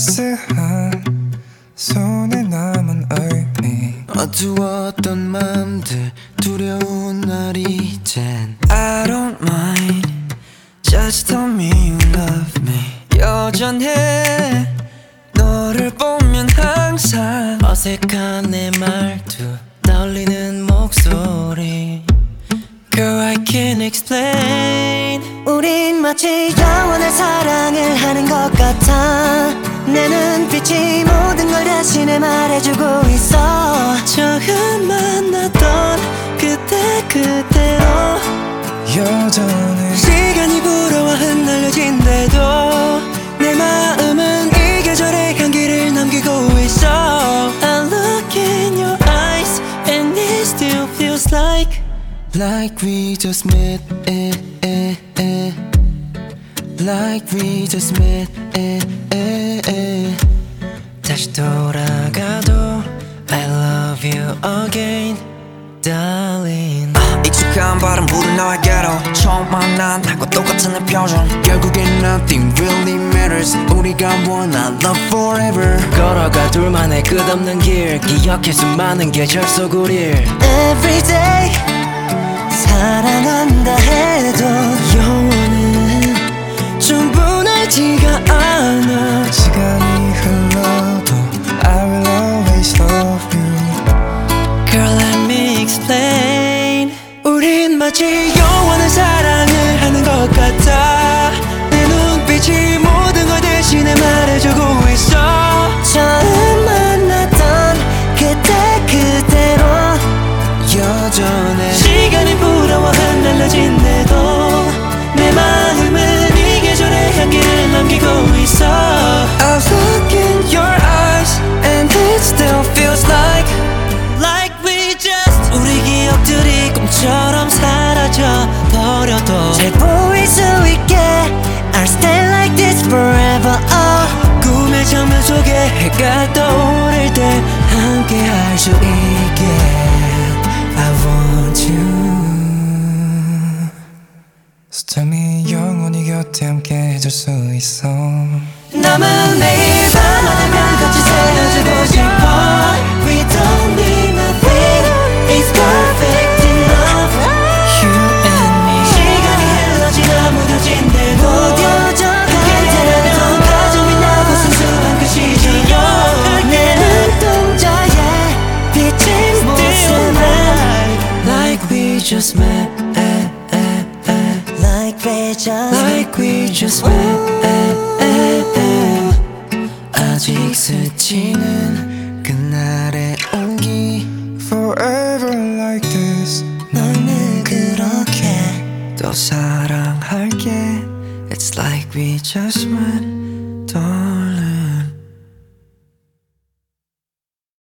따스한 손에 남은 의미 어두웠던 맘들 두려운 날 이젠 I don't mind Just tell me you love me 여전해 너를 보면 항상 어색한 내 말투 떠올리는 목소리 Girl I can't explain 우린 마치 영원한 사랑을 하는 것 같아 내 눈빛이 모든 걸 대신에 말해주고 있어 처음 만났던 그때 그대로 여전해 시간이 불어와 흩날려진대도 내 마음은 이 계절의 향기를 남기고 있어 I look in your eyes and it still feels like we just met Like we just met 다시 돌아가도 I love you again darling 익숙한 바람 부는 너에게로 처음 만난 나과 똑같은 내 표정 결국엔 nothing really matters 우리가 원한 love forever 걸어가 둘만의 끝없는 길 기억해 수많은 계절 속 우릴 Everyday 사랑한다 해도 영원은 충분하지가 않아 시간이 흘러도 I will always love you Girl let me explain 우린 마치 영원한 사랑을 하는 것 같아 내 눈빛이 모든 걸 대신에 말해주고 있어 처음 만났던 그때 그대로 여전해 시간이 불어와 흩날려진대도 내 마음은 이 계절의 향기를 남기고 있어 I look in your eyes and it still feels like we just 우리 기억들이 꿈처럼 사라져 버려도 잘 보일 수 있게 I'll stay like this forever oh. 꿈의 장면 속에 해가 떠오를 때 함께 할 수 있게 I want you So tell me 영원히 곁에 함께 해줄 수 있어 남은 매일 밤하면 같이 새겨주고 싶어 We don't need nothing It's perfect enough You and me 시간이 흘러 지나 무뎌진대도 그대라면 가장 빛나고 순수한 그 시절 내 눈동자에 비친 모습에 Like we just met Like we just 아직 스치는 그날의 온기 Forever like this 널 늘 그렇게 또 사랑할게 It's like we just met darling